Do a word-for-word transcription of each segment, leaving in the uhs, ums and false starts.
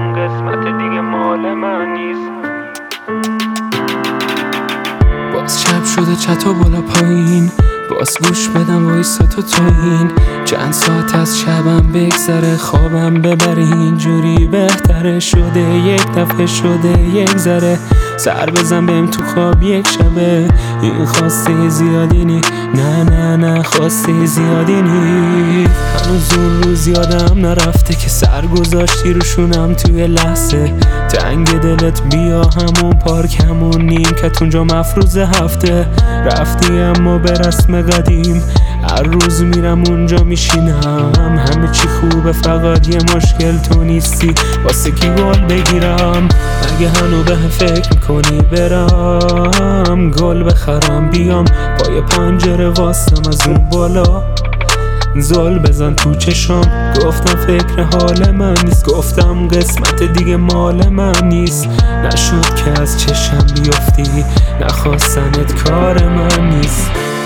گفتم قسمت دیگه مال من نیست. باز شب شده چتا بالا پایین، باز گوش بدم وایسا تو توهین. چند ساعت از شبم بگذره خوابم ببره، اینجوری بهتره. شده یک دفعه شده یک ذره، سر بزن بهم تو خواب یک شبه. این خواسته زیادی نی، نه نه نه خواسته زیادی نی. هنوز اون روز یادم نرفته که سر گذاشتی روشونم توی لحظه. تنگ دلت بیا همون پارک همون نیمکت اونجا مفروض هفته. رفتی اما به رسم قدیم، هر روز میرم اونجا میشینم. همه چی خوبه فقط یه مشکل تو نیستی، واسه کی گل بگیرم؟ اگه هنو به فکر میکنی برم گل بخرم بیام پای پنجره واسم از اون بالا زل بزن تو چشم. گفتم فکر حال من نیست، گفتم قسمت دیگه مال من نیست. نشد که از چشم بیفتی، نخواستنت کار من نیست.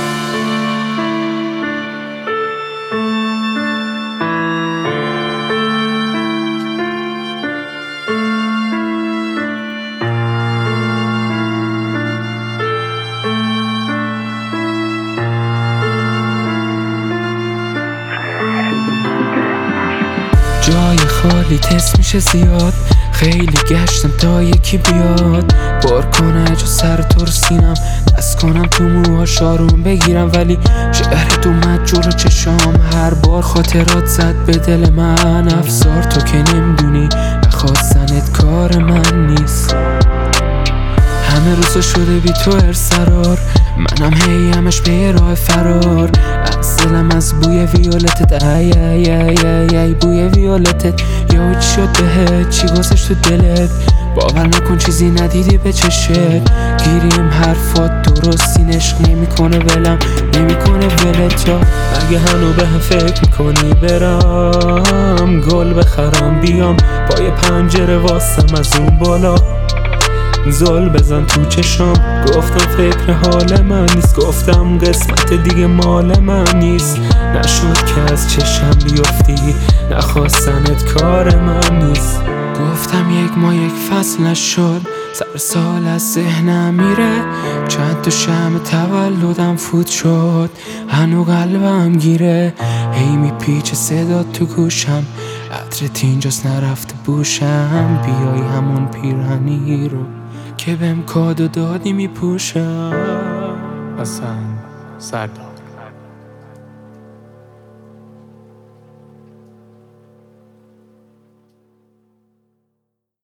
جای خالی تست میشه زیاد، خیلی گشتم تا یکی بیاد بار کنه جو سر ترسینم. دست کنم تو موهاش آروم بگیرم، ولی شعرت اومد جلو چشام. هر بار خاطرات زد به دل من افسار. تو که نمیدونی نخواستنت کار من نیست. همه روزا شده بی تو ارسرار، منم هی همش به یه راه فرار. از دلم از بوی ویولتت ای ای ای ای ای بوی ویولتت. یا چی شد بهت، چی گذشت تو دلت؟ باور نکن چیزی ندیدی به چشت. گیریم حرفات درستین، عشق نمیکنه ولم نمیکنه ولت. یا اگه هنو به هم فکر میکنی برم گل بخرم بیام پای پنجره واسم از اون بالا زل بزن تو چشم. گفتم فکر حال من نیست، گفتم قسمت دیگه مال من نیست. نشد که از چشم بیفتی، نخواستنت کار من نیست. گفتم یک ما یک فصل نشد، سر سال از ذهنم میره. چند تا شمع تولدم فوت شد، هنو قلبم گیره. هی میپیچه صدا تو گوشم، عطرت اینجاست نرفته بوشم. بیای همون پیرهنی رو که بهم کادو دادی میپوشم. حسن سردار